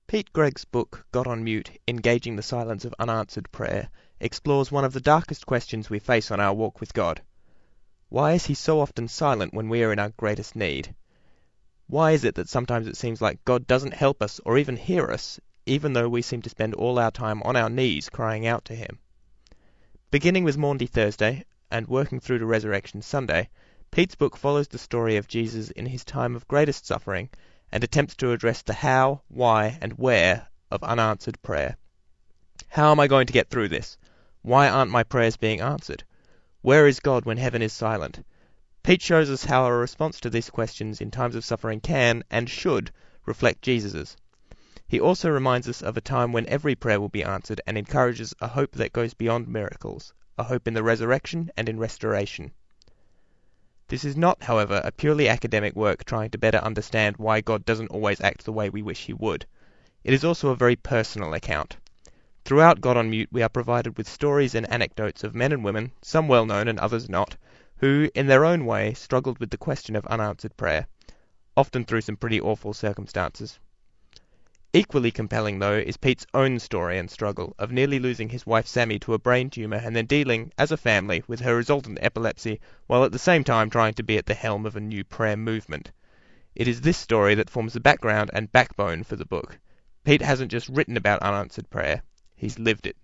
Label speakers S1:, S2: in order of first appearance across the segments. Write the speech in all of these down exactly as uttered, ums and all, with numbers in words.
S1: Pete Gregg's book, God on Mute, Engaging the Silence of Unanswered Prayer, explores one of the darkest questions we face on our walk with God. Why is he so often silent when we are in our greatest need? Why is it that sometimes it seems like God doesn't help us or even hear us, even though we seem to spend all our time on our knees crying out to him? Beginning with Maundy Thursday and working through to Resurrection Sunday, Pete's book follows the story of Jesus in his time of greatest suffering and attempts to address the how, why, and where of unanswered prayer. How am I going to get through this? Why aren't my prayers being answered? Where is God when heaven is silent? Pete shows us how a response to these questions in times of suffering can, and should, reflect Jesus's. He also reminds us of a time when every prayer will be answered and encourages a hope that goes beyond miracles, a hope in the resurrection and in restoration. This is not, however, a purely academic work trying to better understand why God doesn't always act the way we wish he would. It is also a very personal account. Throughout God on Mute we are provided with stories and anecdotes of men and women, some well known and others not, who, in their own way, struggled with the question of unanswered prayer, often through some pretty awful circumstances. Equally compelling, though, is Pete's own story and struggle of nearly losing his wife Sammy to a brain tumour and then dealing, as a family, with her resultant epilepsy, while at the same time trying to be at the helm of a new prayer movement. It is this story that forms the background and backbone for the book. Pete hasn't just written about unanswered prayer, he's lived it.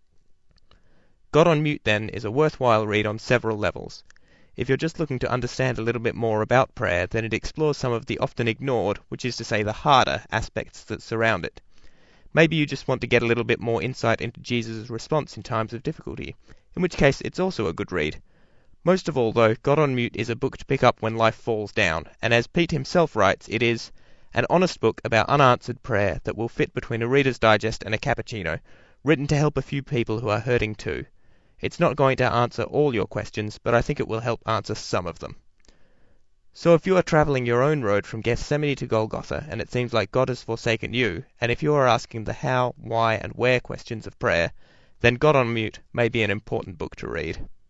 S1: God on Mute, then, is a worthwhile read on several levels. If you're just looking to understand a little bit more about prayer, then it explores some of the often ignored, which is to say the harder, aspects that surround it. Maybe you just want to get a little bit more insight into Jesus' response in times of difficulty, in which case it's also a good read. Most of all, though, God on Mute is a book to pick up when life falls down, and as Pete himself writes, it is an honest book about unanswered prayer that will fit between a Reader's Digest and a cappuccino, written to help a few people who are hurting too. It's not going to answer all your questions, but I think it will help answer some of them. So if you are travelling your own road from Gethsemane to Golgotha, and it seems like God has forsaken you, and if you are asking the how, why, and where questions of prayer, then God on Mute may be an important book to read.